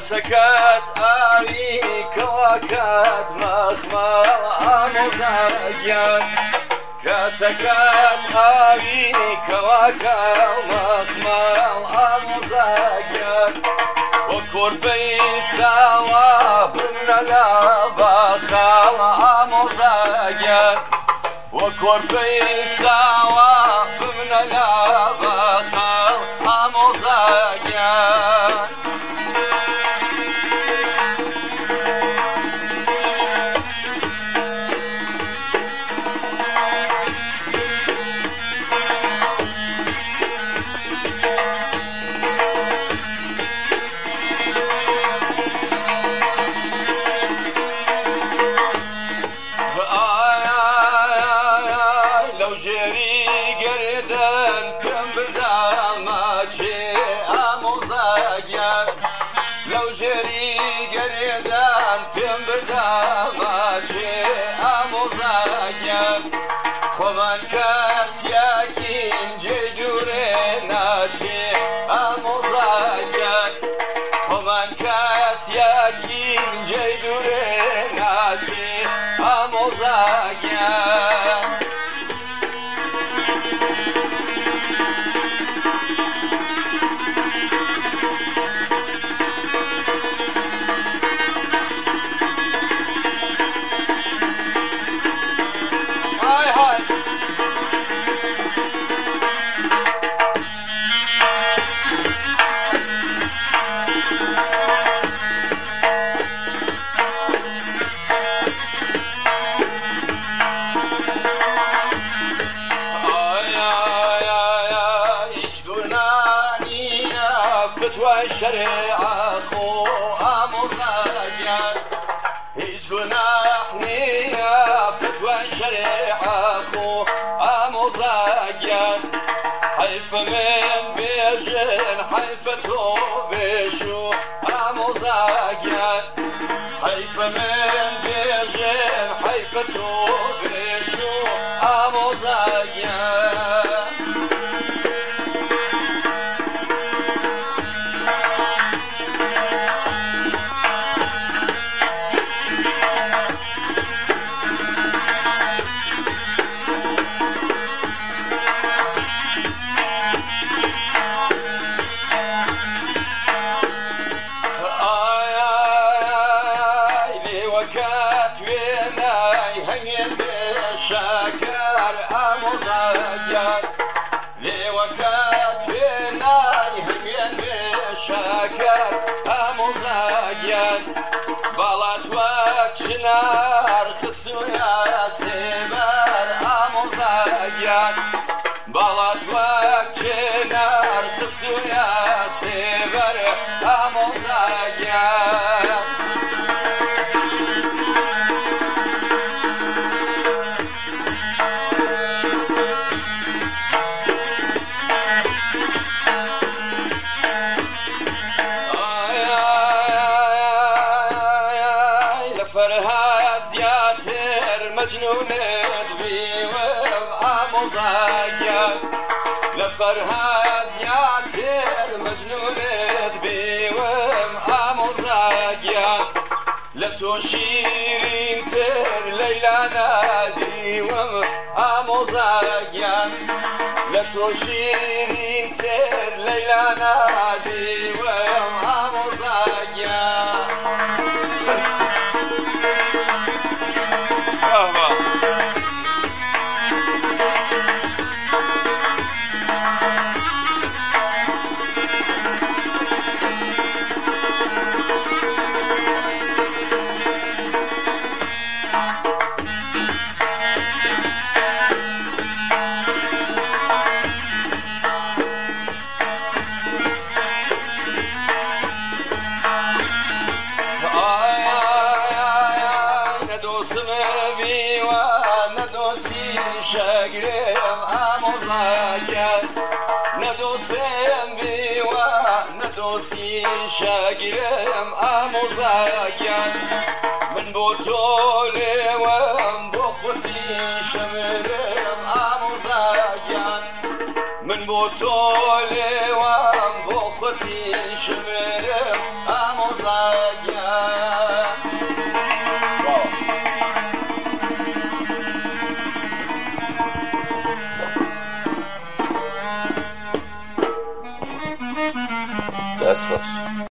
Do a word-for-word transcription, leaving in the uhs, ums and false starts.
کەسەکەت ئاوی کەواکەت مەخمەڵ ئامۆزاگیان کەسەکەت ئاوی کەواکەت مەخمەڵ ئامۆزاگیان وە کۆرپەی ساوە بمنە لە بەخاڵ ئامۆزاگیان وە کۆرپەی ساوە بمنە لە بەخاڵ ئامۆزاگیان خۆمان کەسیاکین جێدورێ ناچێ ئامۆزاگیان خۆمان کەسیاکین جێدورێ ناچێ ئامۆزاگیان شريعة خو أموزاجان هيج جناح نية فتوى شريعة خو أموزاجان حيف من بيجن حيف تو بشو أموزاجان حيف من بيجن حيف تو بشو أموزاجان شاكر أموزاجان لوكات فيناي همين بشاكر أموزاجان بلات وكشنار خسو يا سيبر أموزاجان بلات وكشنار خسو يا سيبر أموزاجان مجنون بيوم أموزاجان لفرهاد ياتر مجنون بيوم أموزاجان لتوشيرين تر ليلى ناديوم أموزاجان لتوشيرين تر ليلى ناديوم أموزاجان شاقرم أموزاجان ندوسم بيوا ندوسي شاقرم أموزاجان من بوتولي وم بوختي شمرم أموزاجان من بو طولی وام بو خودی شمیرم آموزاگر دست باش